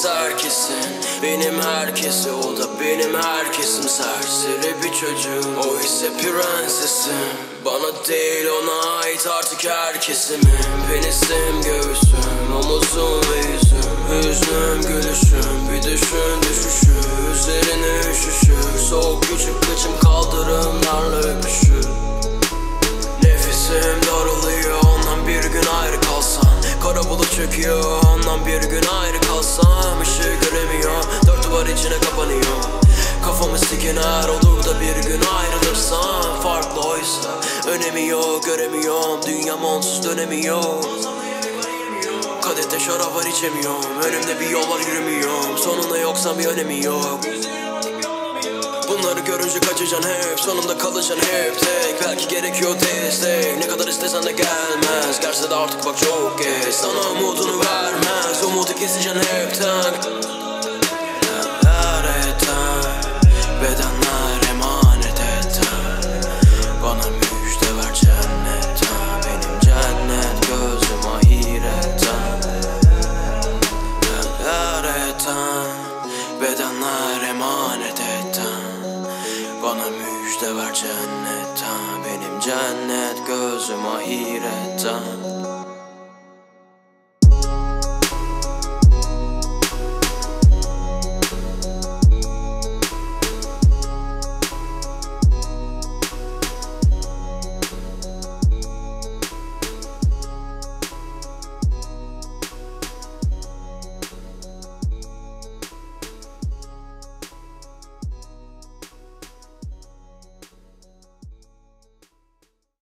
Herkes herkesin, benim herkesi, o da benim herkesim. Serseri bir çocuğum, o ise prensesim. Bana değil ona ait artık herkesimim. Penisim, göğsüm, omuzum ve yüzüm. Hüznüm, gülüşüm, bir düşün düşüşü. Üzerine üşüşür, soğuk küçük kıçım kaldırımlarla öpüşür. Nefesim daralıyor ondan bir gün ayrı kalsam. Kara bulut çöküyor ondan bir gün ayrı kalsam. Işığı göremiyor, dört duvar içine kapanıyor. Kafamı sikiner olur da bir gün ayrılırsam. Farklı oysa önemi yok, göremiyorum. Dünyam onsuz dönemiyor. Kadehte şarap var içemiyorum. Önümde bir yol var yürümüyorum. Sonunda yoksam bir önemi yok. Bunları görünce kaçacaksın hep, sonunda kalacaksın hep tek. Belki gerekiyor destek, ne kadar istesen de gelmez. Gelse de artık bak çok geç, sana umudunu vermez. Umudu keseceksin hepten. Bedenler eten, bedenler emanet eten. Bana müjde ver cennetten, benim cennet gözüm ahiretten. Bedenler eten, bedenler emanet eten. Bana müjde ver cennetten, benim cennet gözüm ahiretten.